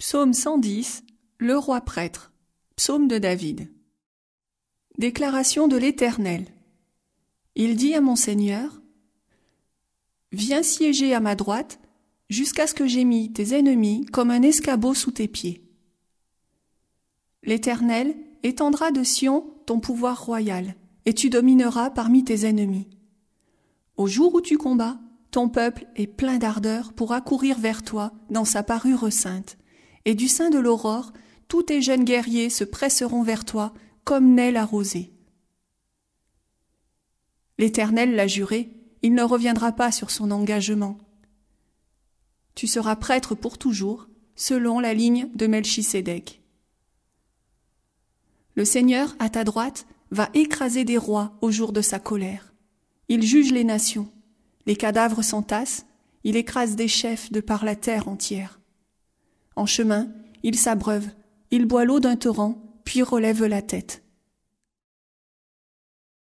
Psaume 110, le roi prêtre. Psaume de David. Déclaration de l'Éternel. Il dit à mon Seigneur, « Viens siéger à ma droite, jusqu'à ce que j'aie mis tes ennemis comme un escabeau sous tes pieds. » L'Éternel étendra de Sion ton pouvoir royal, et tu domineras parmi tes ennemis. Au jour où tu combats, ton peuple est plein d'ardeur pour accourir vers toi dans sa parure sainte, et du sein de l'aurore, tous tes jeunes guerriers se presseront vers toi comme naît la rosée. L'Éternel l'a juré, il ne reviendra pas sur son engagement. Tu seras prêtre pour toujours, selon la ligne de Melchisédek. Le Seigneur, à ta droite, va écraser des rois au jour de sa colère. Il juge les nations. Les cadavres s'entassent, il écrase des chefs de par la terre entière. En chemin, il s'abreuve, il boit l'eau d'un torrent, puis relève la tête.